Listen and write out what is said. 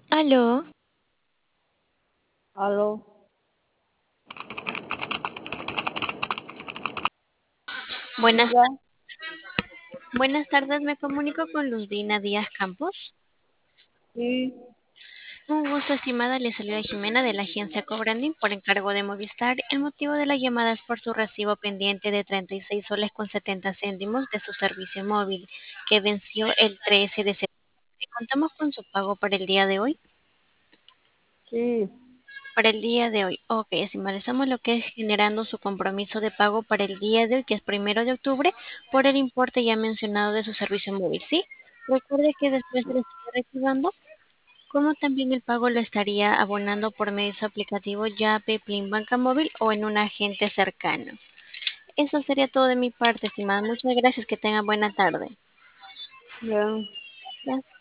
Aló, Aló, buenas, diga, buenas tardes, me comunico con Luzbina Díaz Campos. sí, Un gusto, estimada, le saluda Jimena de la agencia Cobranding por encargo de Movistar. El motivo de la llamada es por su recibo pendiente de 36 soles con 70 céntimos de su servicio móvil, que venció el 13 de septiembre. Contamos con su pago para el día de hoy. sí, Para el día de hoy, ok, estimalizamos lo que es generando su compromiso de pago para el día de hoy, que es 1 de octubre, por el importe ya mencionado de su servicio móvil, ¿sí? Recuerde que después se lo estaría reactivando, como también el pago lo estaría abonando por medio de su aplicativo Yape, Plin Banca Móvil o en un agente cercano. Eso sería todo de mi parte, estimada. Muchas gracias, que tenga buena tarde. bien. Gracias.